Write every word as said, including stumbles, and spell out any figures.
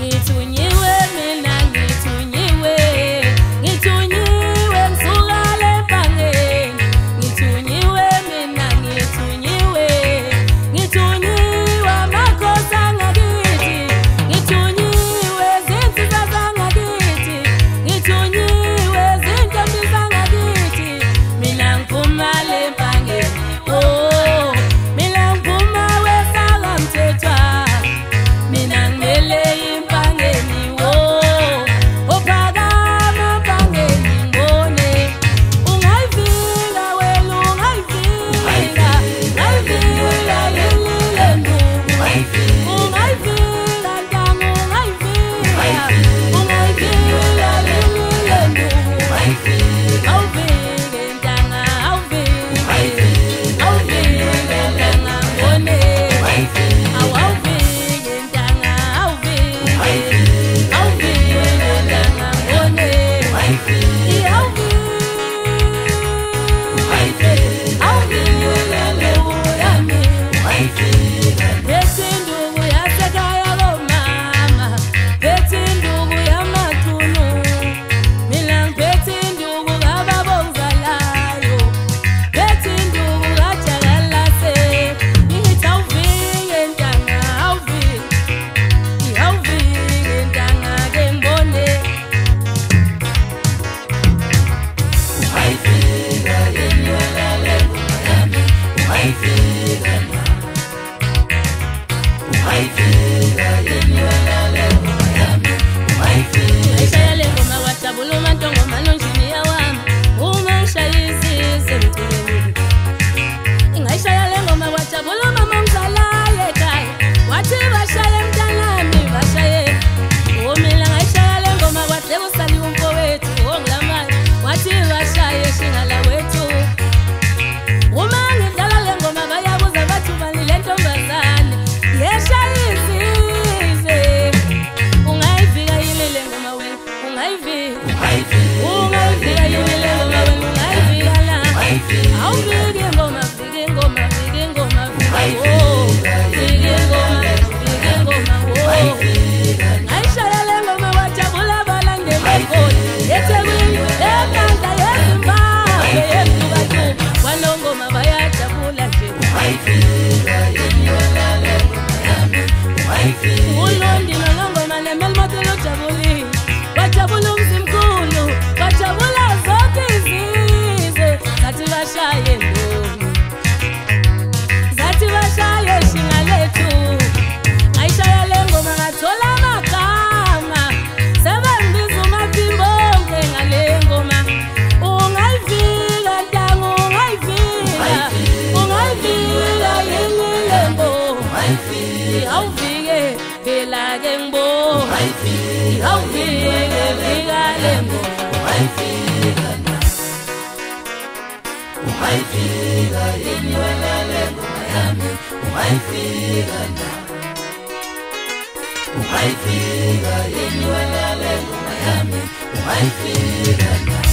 ngithunyiwe mina ngithunyiwe ngithunyiwe ngisukale empangeni ngithunyiwe mina ngithunyiwe ngithunyiwe amakhosi angakithi ngithunyiwe izinsizwa zangakithi ngithunyiwe izintombi zangakithi mina ngiphuma le empangeni oh mina ngiphuma wesaka mthethwa mina ngimele impangeni oh ophakama empangeni ngibone ungayivika wena ungayivika ungayivika lelile nduku ungayivika ntanga ungayivika ungayivika lelile nduku awuvike ntanga awuvike awuvike ntanga ngibone awuvike ntanga awuvike awuvike ntanga ngibone awuvike awuvike nduku yami bethi nduku yasekhaya komama bethi nduku yamathunu mina ngibethi nduku kababongizalayo bethi nduku kajakalase ngithi awuvike ntanga awuvike awuvike ntanga ke ngibone ungayivika yenwelele yami ungayivika ungayivika yenwelele yami ungayivika ngishaya le ngoma kwajabula uMantongo manonjiniya wami uma ngishaya izizwe emculweni ngishaya le ngoma kwajabula umama ongizalayo ekhaya wathi bashaye mntanami bashaye oh mina ngishaya le ngoma kwahle kusaliwe umfowethu ongilamayo wathi bashaye shingala wethu uma ngidlala le ngoma bayabuza bathi ubani le ntombazane yeshaya izizwe ungayivika yini le ngoma wena ungayivika ungayivika yini le ngoma wena ungayivika la awuvike ingoma vike ingoma vike ingoma vike oh vike ingoma vike ingoma oh ngayishaya le ngoma wajabula abalandeli eGoli eThekwini eNkandla yeZimbabwe yeZulu walo ngoma bayajabula nje ungayivika yenwelele yami ungayivika uLondi nongoma neMelmotelo jabulile wajabula umzimkhulu wajabula zonke izizwe zathi bashaye ndomi zathi bashaye shingalethu ngayishaya le ngoma ngathola amagama sebengibiza uMaphimbo ngale ngoma ungayivika ntanga ungayivika ungayivika yini le ngoma awuvike phela ke ngibona awuvike vika le ngoma ungayivika yenwelele yami ungayivika ungayivika yenwelele yami ungayivika